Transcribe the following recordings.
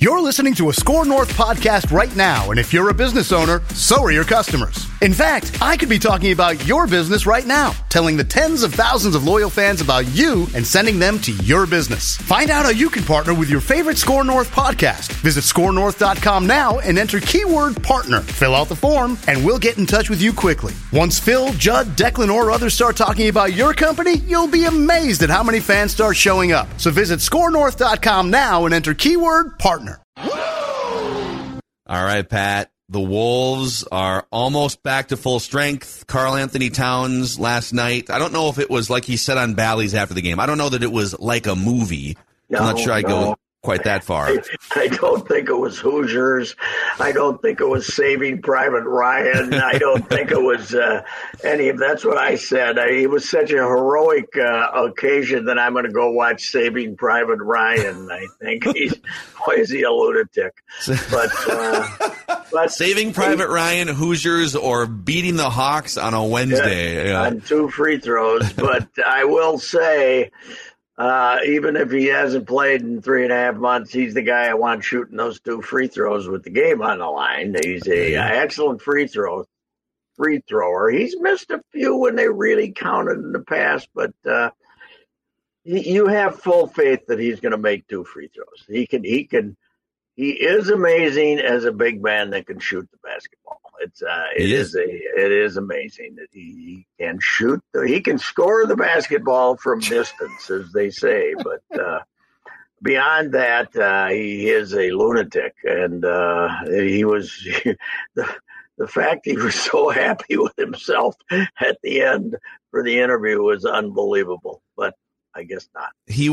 You're listening to a Score North podcast right now, and if you're a business owner, so are your customers. In fact, I could be talking about your business right now, telling the tens of thousands of loyal fans about you and sending them to your business. Find out how you can partner with your favorite Score North podcast. Visit scorenorth.com now and enter keyword partner. Fill out the form, and we'll get in touch with you quickly. Once Phil, Judd, Declan, or others start talking about your company, you'll be amazed at how many fans start showing up. So visit scorenorth.com now and enter keyword partner. All right, Pat. The Wolves are almost back to full strength. Karl Anthony Towns last night. I don't know if it was like he said on Bally's after the game. I don't know that it was like a movie. I'm not sure I go quite that far. I don't think it was Hoosiers. I don't think it was Saving Private Ryan. I don't think it was any of that's what I said. It was such a heroic occasion that I'm going to go watch Saving Private Ryan. I think why is he a lunatic? But Saving Private Ryan, Hoosiers, or beating the Hawks on a Wednesday. On 2 free throws. But I will say, even if he hasn't played in 3.5 months, he's the guy I want shooting those 2 free throws with the game on the line. He's a excellent free thrower. He's missed a few when they really counted in the past, but you have full faith that he's going to make 2 free throws. He is amazing as a big man that can shoot the basketball. It is amazing that he can shoot. He can score the basketball from distance, as they say. But beyond that, he is a lunatic. And he was the fact he was so happy with himself at the end for the interview was unbelievable. But I guess not.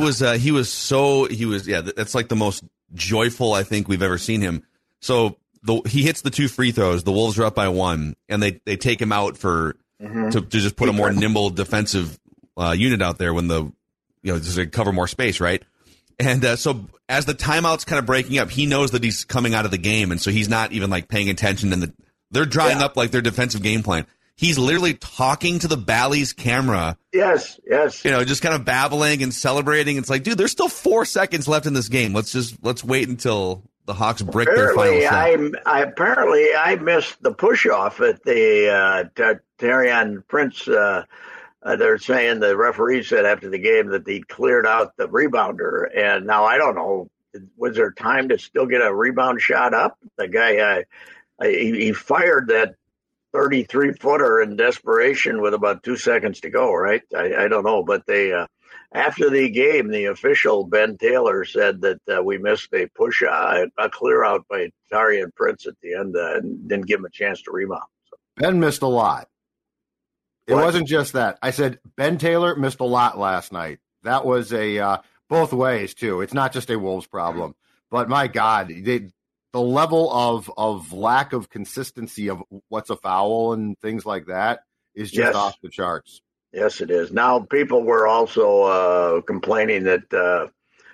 That's like the most joyful I think we've ever seen him. So he hits the 2 free throws. The Wolves are up by 1, and they take him out to just put a more nimble defensive unit out there when just to cover more space, right? And so as the timeout's kind of breaking up, he knows that he's coming out of the game, and so he's not even like paying attention. And they're drawing up like their defensive game plan. He's literally talking to the Bally's camera. Yes. Just kind of babbling and celebrating. It's like, dude, there's still 4 seconds left in this game. Let's wait until the Hawks break their final shot. I missed the push-off at the Taurean Prince. They're saying the referee said after the game that he cleared out the rebounder. And now I don't know, was there time to still get a rebound shot up? The guy, he fired that 33-footer in desperation with about 2 seconds to go, right? I don't know, but they after the game, the official Ben Taylor said that we missed a clear out by Taurean Prince at the end and didn't give him a chance to rebound. So. Ben missed a lot. It wasn't just that. I said Ben Taylor missed a lot last night. That was both ways too. It's not just a Wolves problem, but my God, the level of lack of consistency of what's a foul and things like that is just off the charts. Yes, it is. Now, people were also complaining that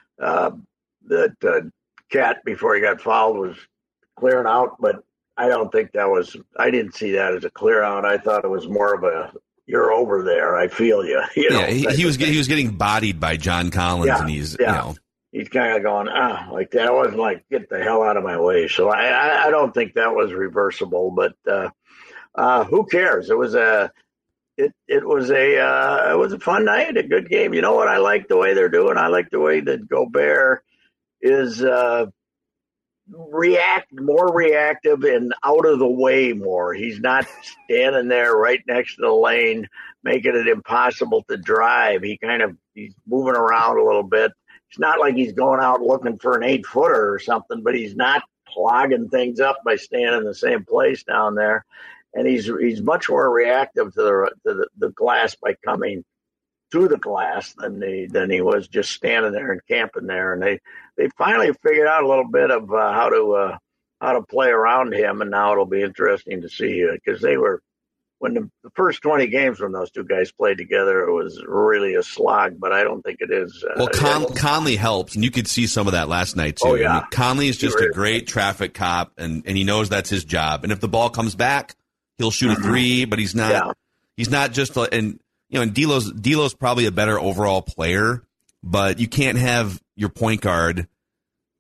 Cat, before he got fouled, was clearing out, but I don't think I didn't see that as a clear out. I thought it was more of a, you're over there, I feel you. He was getting bodied by John Collins, and he's kind of going, like that. I wasn't like, get the hell out of my way. So I don't think that was reversible, but who cares? It was a fun night, a good game. You know what I like the way they're doing? I like the way that Gobert is more reactive and out of the way more. He's not standing there right next to the lane, making it impossible to drive. He's moving around a little bit. It's not like he's going out looking for an 8-footer or something, but he's not clogging things up by standing in the same place down there. And he's much more reactive to the glass by coming to the glass than he was just standing there and camping there. And they finally figured out a little bit of how to play around him. And now it'll be interesting to see because when the first 20 games when those two guys played together, it was really a slog. But I don't think it is. Conley helps, and you could see some of that last night too. Oh, yeah. I mean, Conley is just a great traffic cop, and he knows that's his job. And if the ball comes back, he'll shoot a 3, but he's not. Yeah. He's not just and D'Lo's probably a better overall player, but you can't have your point guard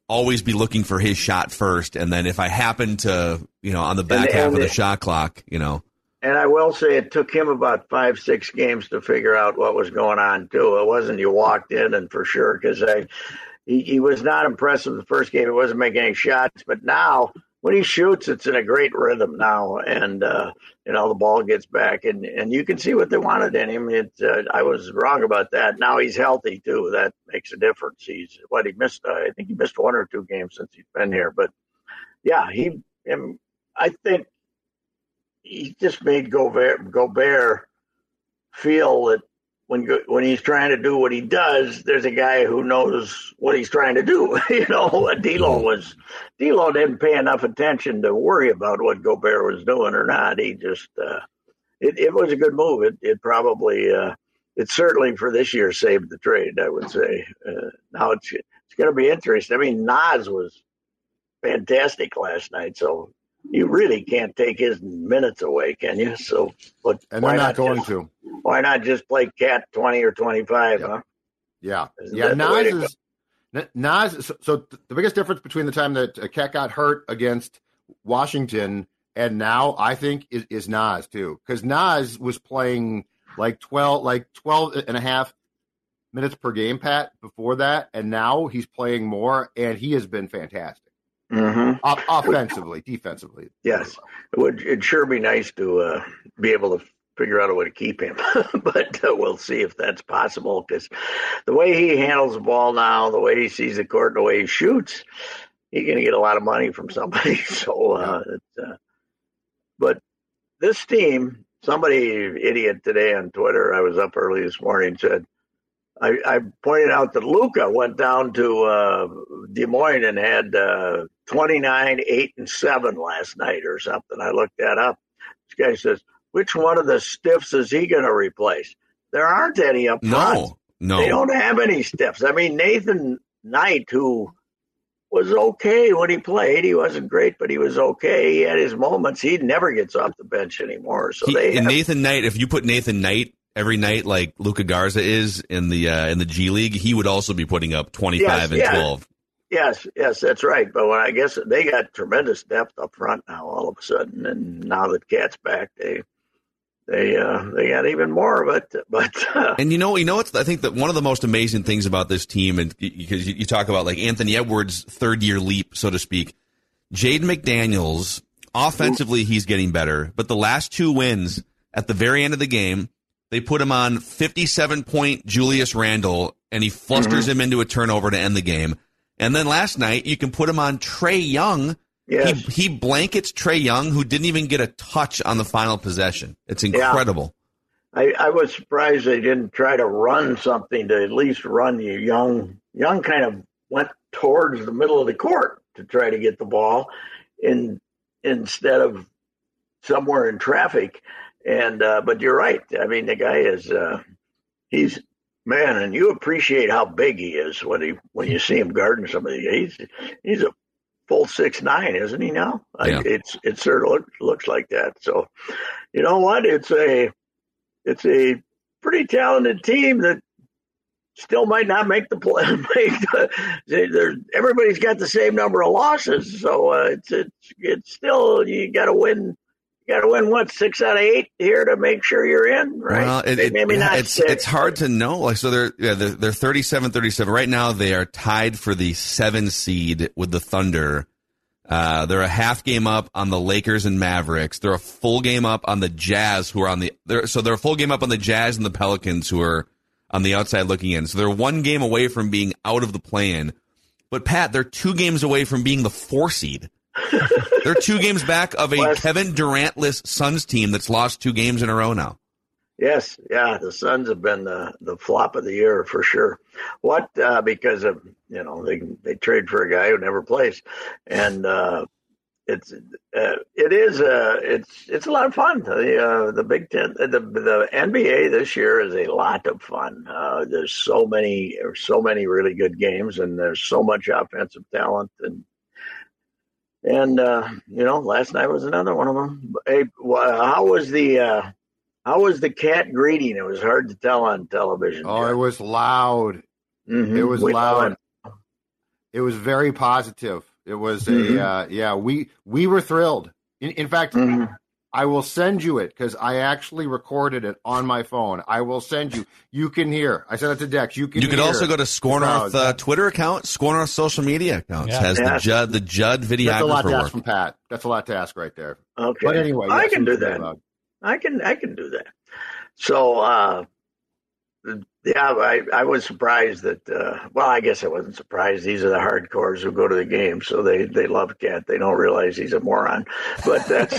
always be looking for his shot first, and then if I happen to, on the back half of the shot clock, And I will say it took him about 5-6 games to figure out what was going on, too. It wasn't you walked in and for sure, because he was not impressive the first game. He wasn't making any shots, but now when he shoots, it's in a great rhythm now, and the ball gets back, and you can see what they wanted in him. I was wrong about that. Now he's healthy too. That makes a difference. He missed. I think he missed 1 or 2 games since he's been here, but yeah, I think he just made Gobert feel that when he's trying to do what he does, there's a guy who knows what he's trying to do. D'Lo didn't pay enough attention to worry about what Gobert was doing or not. He just it was a good move. It probably it certainly for this year saved the trade, I would say. Now it's going to be interesting. I mean, Nas was fantastic last night, so you really can't take his minutes away, can you? So, but and they're not going to. Why not just play Cat 20 or 25? Yep. Huh? Yeah. Nas. So the biggest difference between the time that Cat got hurt against Washington and now, I think, is Nas too, because Nas was playing like 12 and a half minutes per game, Pat, before that, and now he's playing more, and he has been fantastic. Mm-hmm. Offensively, defensively. Yes, it'd sure be nice to be able to figure out a way to keep him, but we'll see if that's possible, because the way he handles the ball now, the way he sees the court, the way he shoots, he's going to get a lot of money from somebody. So, but this team, somebody idiot today on Twitter, I was up early this morning, said, I pointed out that Luka went down to Des Moines and had 29, 8, and 7 last night or something. I looked that up. This guy says, which one of the stiffs is he going to replace? There aren't any up front. No. They don't have any stiffs. I mean, Nathan Knight, who was okay when he played. He wasn't great, but he was okay. He had his moments. He never gets off the bench anymore. So Nathan Knight, if you put Nathan Knight every night like Luka Garza is in the G League, he would also be putting up 25 and 12. Yes, that's right. But I guess they got tremendous depth up front now all of a sudden, and now that Cat's back, they got even more of it. But and I think that one of the most amazing things about this team, and because you talk about like Anthony Edwards' third-year leap, so to speak, Jaden McDaniels, offensively he's getting better, but the last 2 wins at the very end of the game, they put him on 57-point Julius Randle, and he flusters him into a turnover to end the game. And then last night, you can put him on Trae Young. Yes. He blankets Trae Young, who didn't even get a touch on the final possession. It's incredible. Yeah. I was surprised they didn't try to run something to at least run you. Young kind of went towards the middle of the court to try to get the ball instead of somewhere in traffic. And but you're right. I mean, the guy is he's man, and you appreciate how big he is when you see him guarding somebody. He's a full 6'9", isn't he now? Yeah. It certainly looks like that. So, you know what? It's a pretty talented team that still might not make the play. Everybody's got the same number of losses, so it's still you got to win. You got to win, what, 6 out of 8 here to make sure you're in, right? Well, maybe not. It's hard to know. Like, so they're 37-37 right now. They are tied for the 7 seed with the Thunder. They're a half game up on the Lakers and Mavericks. They're a full game up on the Jazz, who are they're a full game up on the Jazz and the Pelicans, who are on the outside looking in. So they're 1 game away from being out of the play-in. But Pat, they're 2 games away from being the 4 seed. They're 2 games back of a Kevin Durant-less Suns team that's lost 2 games in a row now. Yes, yeah, the Suns have been the flop of the year for sure. What because of they trade for a guy who never plays, and it's a lot of fun. The Big Ten, the NBA this year is a lot of fun. There's so many really good games, and there's so much offensive talent And last night was another one of them. Hey, how was the cat greeting? It was hard to tell on television. Oh, It was loud. Mm-hmm. It was loud. It was very positive. It was we were thrilled. In fact, I will send you it because I actually recorded it on my phone. I will send you. You can hear. I sent it to Dex. You could also go to Score North Twitter account, Score North social media accounts. Has the Judd videographer. That's a lot to work. Ask from Pat. That's a lot to ask right there. Okay, but anyway, I can do that. I can do that. So, I was surprised that. Well, I guess I wasn't surprised. These are the hardcores who go to the game, so they love Cat. They don't realize he's a moron, but that's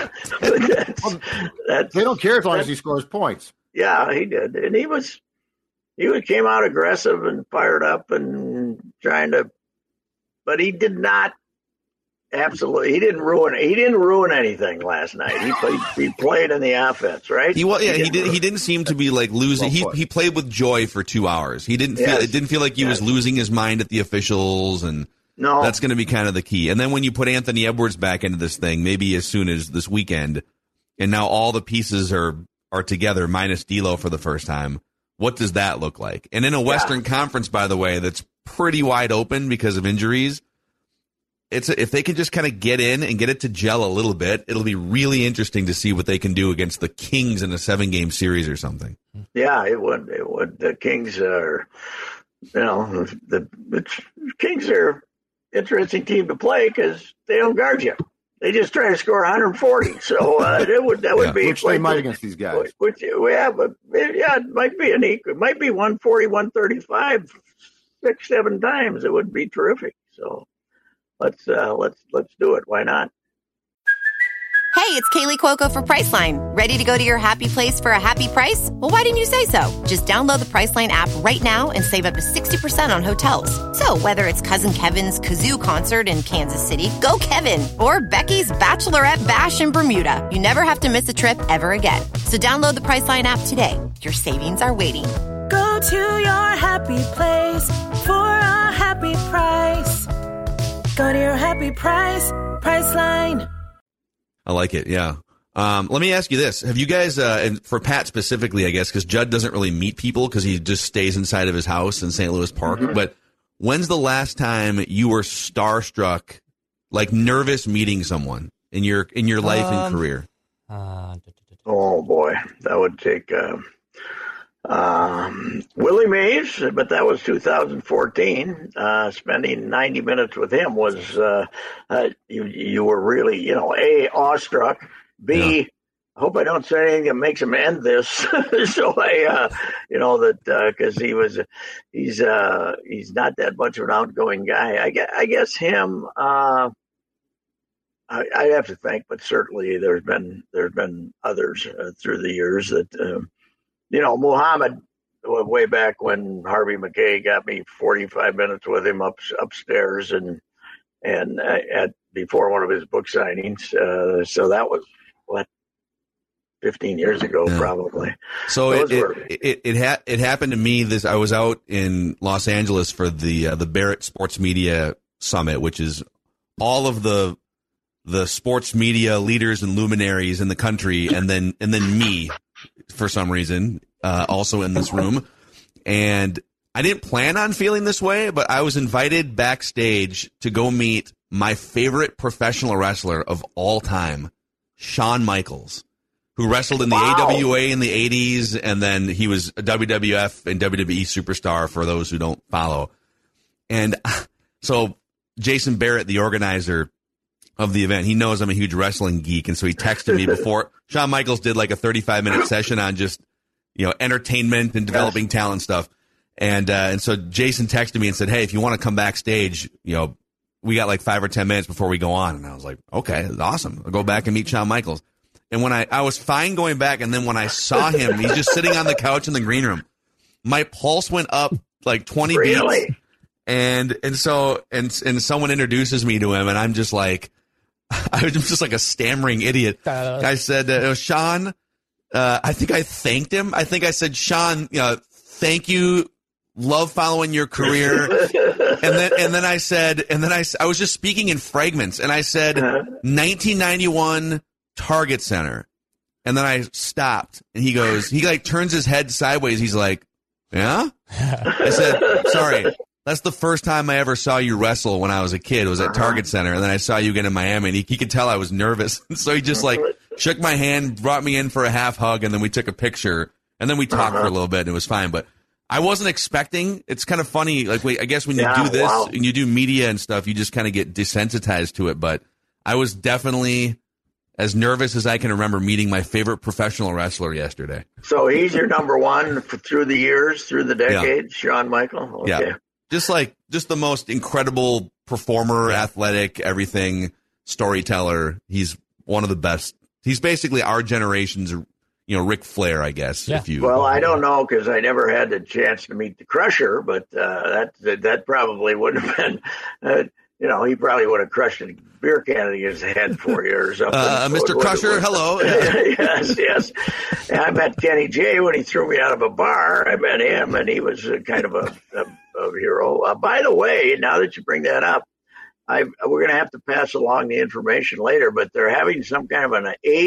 they don't care as long as he scores points. Yeah, he did, and he came out aggressive and fired up and trying to, but he did not. Absolutely, he didn't ruin anything last night. He played in the offense, right? He didn't seem to be like losing. He played with joy for 2 hours. It didn't feel like he was losing his mind at the officials, and that's going to be kind of the key. And then when you put Anthony Edwards back into this thing, maybe as soon as this weekend, and now all the pieces are together minus D'Lo for the first time. What does that look like? And in a Western Conference, by the way, that's pretty wide open because of injuries. If they can just kind of get in and get it to gel a little bit, it'll be really interesting to see what they can do against the Kings in a 7-game series or something. Yeah, it would. The Kings are, the Kings are an interesting team to play because they don't guard you. They just try to score 140. So that would be which they might against these guys. It might be it might be 140, 135, 6-7 times. It would be terrific. So. Let's do it. Why not? Hey, it's Kaylee Cuoco for Priceline. Ready to go to your happy place for a happy price? Well, why didn't you say so? Just download the Priceline app right now and save up to 60% on hotels. So whether it's Cousin Kevin's Kazoo Concert in Kansas City, go Kevin, or Becky's Bachelorette Bash in Bermuda, you never have to miss a trip ever again. So download the Priceline app today. Your savings are waiting. Go to your happy place for a happy price. Go to your happy price, Priceline. I like it, yeah. Let me ask you this. Have you guys, and for Pat specifically, I guess, because Judd doesn't really meet people because he just stays inside of his house in St. Louis Park, but when's the last time you were starstruck, like nervous meeting someone in your life and career? Oh, boy. That would take... Willie Mays, but that was 2014. Spending 90 minutes with him was you were really, A, awestruck, B, I hope I don't say anything that makes him end this. So because he's not that much of an outgoing guy. I guess him. I'd have to think, but certainly there's been others through the years that. Muhammad, way back when Harvey McKay got me 45 minutes with him upstairs and before one of his book signings. So that was 15 years ago, probably. So it happened to me. I was out in Los Angeles for the Barrett Sports Media Summit, which is all of the sports media leaders and luminaries in the country, and then me. For some reason, also in this room. And I didn't plan on feeling this way, but I was invited backstage to go meet my favorite professional wrestler of all time, Shawn Michaels, who wrestled in the AWA in the 80s, and then he was a WWF and WWE superstar for those who don't follow. And so Jason Barrett, the organizer of the event, he knows I'm a huge wrestling geek, and so he texted me before. Shawn Michaels did like a 35-minute session on just, entertainment and developing talent stuff. And so Jason texted me and said, hey, if you want to come backstage, we got like 5 or 10 minutes before we go on. And I was like, okay, that's awesome. I'll go back and meet Shawn Michaels. And when I was fine going back, and then when I saw him, he's just sitting on the couch in the green room. My pulse went up like 20 beats. And so someone introduces me to him, and I'm just like, I was just like a stammering idiot. I said, Shawn, I think I thanked him. I think I said, Shawn, thank you. Love following your career. and then I was just speaking in fragments, and I said, 1991 Target Center. And then I stopped, and he like turns his head sideways. He's like, yeah? I said, sorry. That's the first time I ever saw you wrestle when I was a kid. It was at Target Center, and then I saw you again in Miami, and he could tell I was nervous. So he just, like, shook my hand, brought me in for a half hug, and then we took a picture, and then we talked for a little bit, and it was fine. But I wasn't expecting. It's kind of funny. Like, I guess when you do this and you do media and stuff, you just kind of get desensitized to it. But I was definitely as nervous as I can remember meeting my favorite professional wrestler yesterday. So he's your number one through the years, through the decades, Shawn Michael? Okay. Yeah. Just the most incredible performer, athletic, everything, storyteller. He's one of the best. He's basically our generation's, Ric Flair, I guess. Yeah. Well, I don't know because I never had the chance to meet the Crusher, but that probably wouldn't have been. He probably would have crushed a beer can in his head for you or something. Mr. Crusher, hello. Yes. And I met Kenny J when he threw me out of a bar. I met him, and he was kind of a hero. By the way, now that you bring that up, we're going to have to pass along the information later, but they're having some kind of an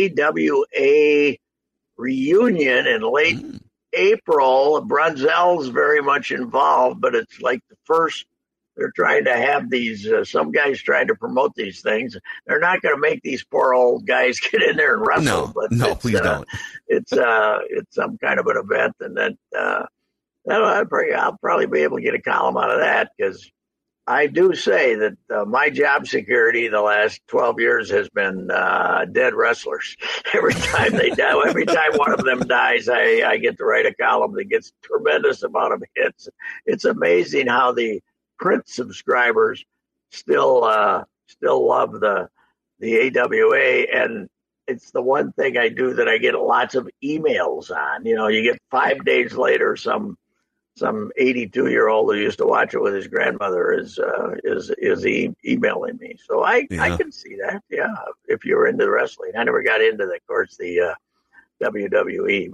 AWA reunion in late April. Brunzell's very much involved, but it's like the first. They're trying to have these, some guys trying to promote these things. They're not going to make these poor old guys get in there and wrestle. No, please don't. It's some kind of an event, and then I'll probably be able to get a column out of that, because I do say that my job security the last 12 years has been dead wrestlers. Every time they die, every time one of them dies, I get to write a column that gets a tremendous amount of hits. It's amazing how the print subscribers still love the AWA, and it's the one thing I do that I get lots of emails on. You get 5 days later, some 82-year-old who used to watch it with his grandmother is emailing me. So I can see that. Yeah, if you're into wrestling, I never got into the WWE,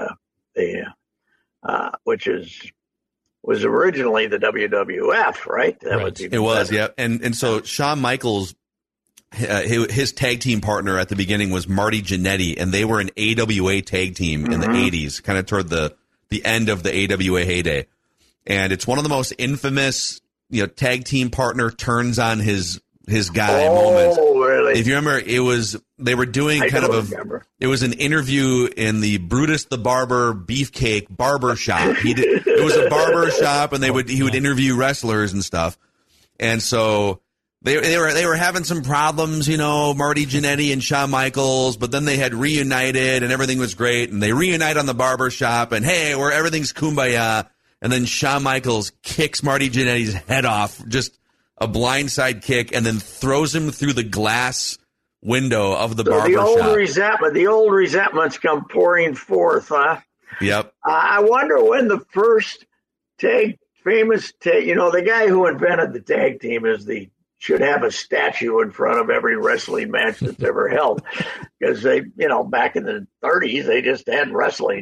but which was originally the WWF, right? It was, yeah. And so Shawn Michaels, his tag team partner at the beginning was Marty Jannetty, and they were an AWA tag team in the 80s, kind of toward the end of the AWA heyday. And it's one of the most infamous, tag team partner turns on his guy moments. Really? If you remember, they were doing it was an interview in the Brutus the Barber Beefcake barber shop. It was a barber shop, and he would interview wrestlers and stuff. And so they were having some problems, Marty Jannetty and Shawn Michaels, but then they had reunited and everything was great, and they reunite on the barber shop, and hey, everything's kumbaya. And then Shawn Michaels kicks Marty Jannetty's head off, just a blindside kick, and then throws him through the glass window of the barber shop. The old resentments come pouring forth, huh? Yep. I wonder when the first the guy who invented the tag team should have a statue in front of every wrestling match that's ever held, because they, back in the 30s, they just had wrestling.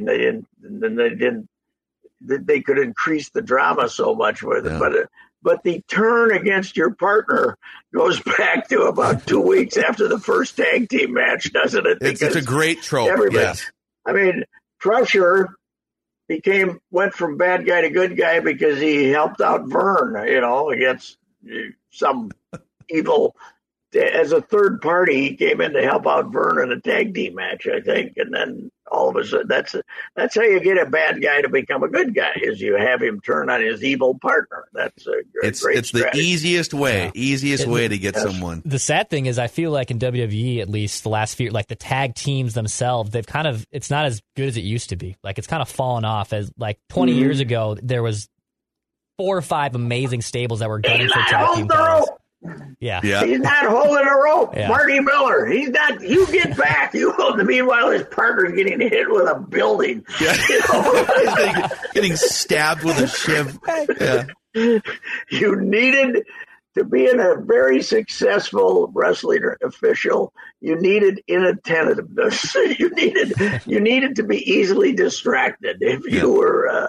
They could increase the drama so much with it, but the turn against your partner goes back to about 2 weeks after the first tag team match, doesn't it? It's a great trope. Yes. I mean, Crusher went from bad guy to good guy because he helped out Vern, against some evil. As a third party, he came in to help out Vern in a tag team match, I think, and then all of a sudden, that's how you get a bad guy to become a good guy, is you have him turn on his evil partner. That's a great strategy. It's the easiest way to get someone. The sad thing is, I feel like in WWE, at least the last few, like the tag teams themselves, it's not as good as it used to be. Like, it's kind of fallen off. As like 20 years ago, there was 4 or 5 amazing stables that were gunning for tag team titles. Yeah. He's not holding a rope. Yeah. Marty Miller. He's not. You get back. Meanwhile, his partner's getting hit with a building. Yeah. Getting stabbed with a shiv. Yeah. You needed to be a very successful wrestling official. You needed inattentiveness. You needed to be easily distracted. If you were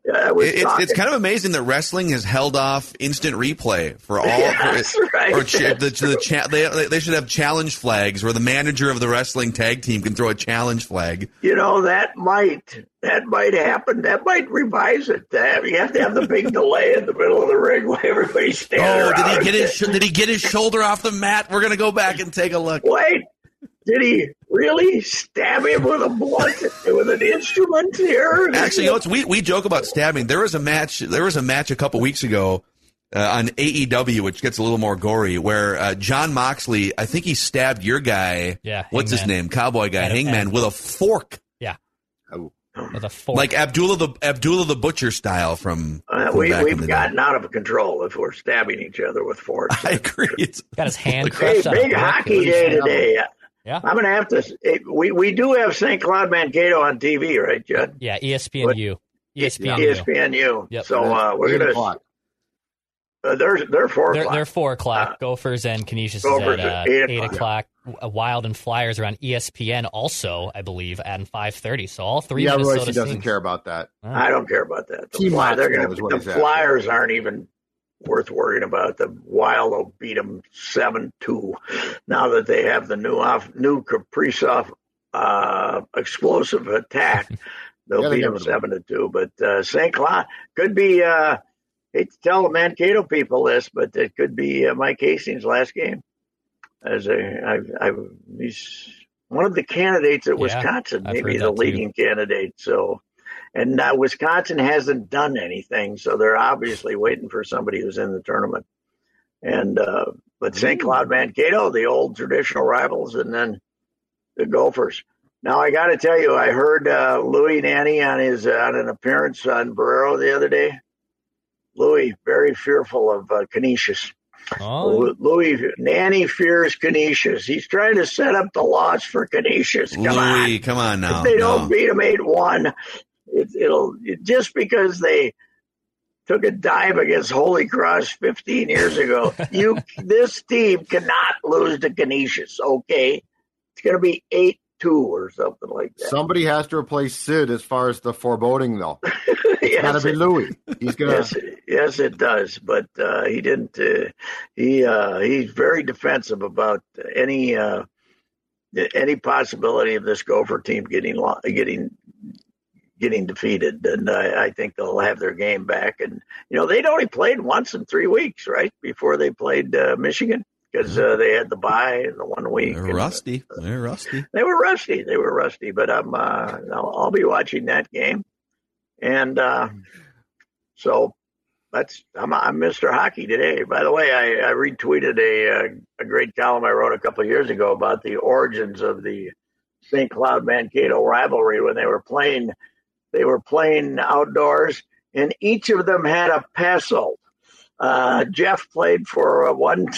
It's kind of amazing that wrestling has held off instant replay for all. Yes, right. Or they should have challenge flags where the manager of the wrestling tag team can throw a challenge flag. That might happen. That might revise it. You have to have the big delay in the middle of the ring while everybody's standing around. Did he get his shoulder off the mat? We're gonna go back and take a look. Wait. Did he really stab him with a blunt, with an instrument here? Actually, we joke about stabbing. There was a match a couple weeks ago on AEW, which gets a little more gory, where John Moxley, I think he stabbed your guy. Yeah, what's his name? Cowboy guy, Hangman, with a fork. Yeah. Oh. With a fork. Like Abdullah the Butcher style from we've gotten out of control if we're stabbing each other with forks. I agree. It's got his hand crushed. Big hockey day today. Yeah. I'm going to have to. We do have St. Cloud Mankato on TV, right, Judd? Yeah, ESPNU. ESPNU. Yep. So we're going to. They're 4 o'clock. They're 4 o'clock. Gophers and Canisius Gophers is at 8 o'clock. Wild and Flyers are on ESPN also, I believe, at 5:30. So all three. Yeah, Minnesota Royce doesn't care about that. I don't care about that. The Flyers aren't even worth worrying about. The Wild will beat them 7-2 now that they have the new Kaprizov explosive attack. They'll beat them 7-2. But St. Cloud could be. Hate to tell the Mankato people this, but it could be Mike Hastings' last game. He's one of the candidates at Wisconsin, maybe the leading candidate. So, and Wisconsin hasn't done anything, so they're obviously waiting for somebody who's in the tournament. And but St. Cloud Mankato, the old traditional rivals, and then the Gophers. Now I got to tell you, I heard Louis Nanny on an appearance on Barrero the other day. Louis, very fearful of Canisius. Oh. Louis Nanny fears Canisius. He's trying to set up the loss for Canisius. Come on now. If they don't beat him 8-1, it'll just because they took a dive against Holy Cross 15 years ago. This team cannot lose to Canisius. Okay, it's going to be 8-2 or something like that. Somebody has to replace Sid as far as the foreboding, though. It's got to be Louis. He's gonna. Yes, it does. But he didn't. He's very defensive about any possibility of this Gopher team getting defeated. And I think they'll have their game back. And they'd only played once in 3 weeks, right, before they played Michigan. Because they had the bye in the 1 week. They're rusty. They were rusty. But I'll be watching that game, and so I'm Mr. Hockey today. By the way, I retweeted a great column I wrote a couple of years ago about the origins of the St. Cloud Mankato rivalry when they were playing. They were playing outdoors, and each of them had a peso. Jeff played for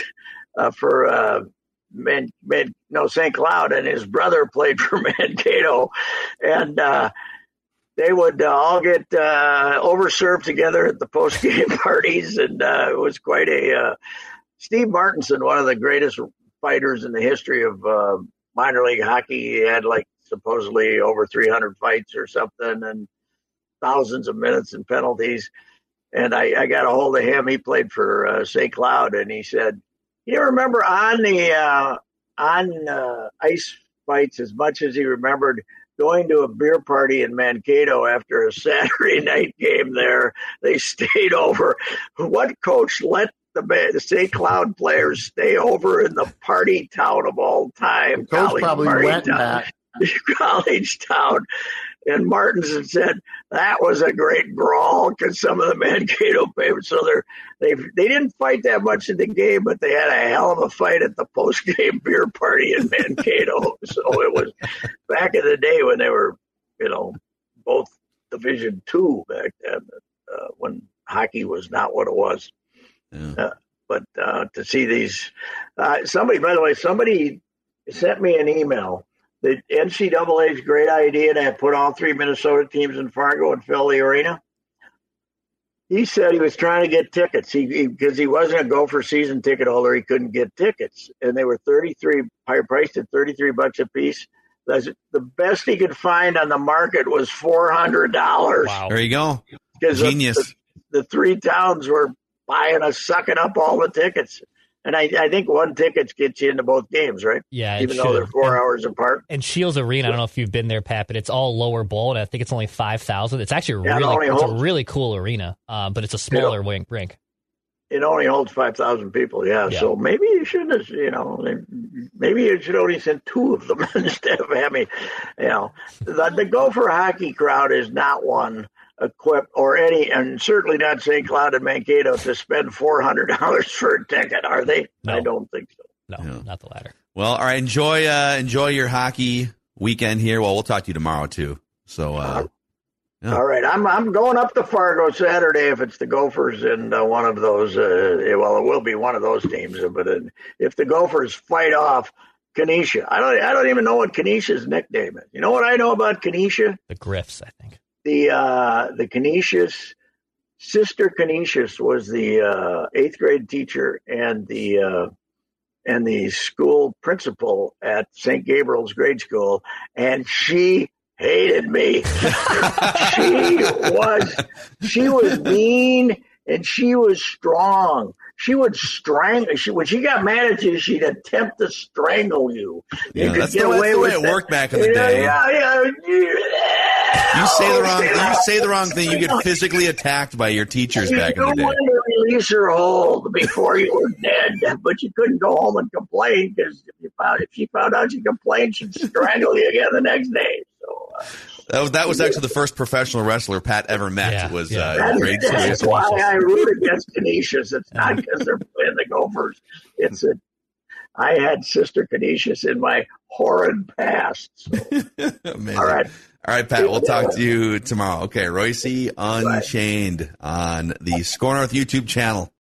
St. Cloud, and his brother played for Mankato, and they would all get overserved together at the post-game parties, and it was quite a Steve Martinson, one of the greatest fighters in the history of minor league hockey. He had supposedly over 300 fights or something, and thousands of minutes and penalties. And I got a hold of him. He played for St. Cloud, and he said, "You remember on the ice fights as much as he remembered going to a beer party in Mankato after a Saturday night game there. They stayed over. What coach let the St. Cloud players stay over in the party town of all time? The coach probably went back. College town." And Martinson said that was a great brawl because some of the Mankato papers. So they didn't fight that much in the game, but they had a hell of a fight at the post-game beer party in Mankato. So it was back in the day when they were, both Division II back then, when hockey was not what it was. Yeah. But to see these, somebody sent me an email. The NCAA's great idea to put all 3 Minnesota teams in Fargo and fill the arena. He said he was trying to get tickets because he wasn't a Gopher season ticket holder. He couldn't get tickets, and they were priced at $33 a piece. The best he could find on the market was $400. Wow. There you go. because Genius. The three towns were sucking up all the tickets. And I think one ticket gets you into both games, right? Yeah, even though they're 4 hours apart. And Shields Arena, I don't know if you've been there, Pat, but it's all lower bowl, and I think it's only 5,000. It's actually a really cool arena, but it's a smaller rink. It only holds 5,000 people, yeah. So maybe you shouldn't have, maybe you should only send two of them instead of having, the Gopher hockey crowd is not one equipped or any, and certainly not St. Cloud and Mankato to spend $400 for a ticket, are they? No. I don't think so. No, not the latter. Well, all right. Enjoy your hockey weekend here. Well, we'll talk to you tomorrow too. So, all right. I'm going up to Fargo Saturday if it's the Gophers and one of those. It will be one of those teams. But if the Gophers fight off Kenesha, I don't even know what Kenesha's nickname is. You know what I know about Kenesha? The Griffs, I think. The Canisius, Sister Canisius was the 8th grade teacher and the school principal at St. Gabriel's grade school, and she hated me. she was mean and she was strong. She would strangle. When she got mad at you, she'd attempt to strangle you. Yeah, that's the way it worked back in the day. You say the wrong thing, you get physically attacked by your teachers back in the day. You wanted to release her hold before you were dead, but you couldn't go home and complain because if she found out you complained, she'd strangle you again the next day. So that was actually the first professional wrestler Pat ever met. Was grade school. That's why I root against Canisius. It's not because they're playing the Gophers. I had Sister Canisius in my horrid past. So. All right, Pat, we'll talk to you tomorrow. Okay, Royce Unchained on the Score North YouTube channel.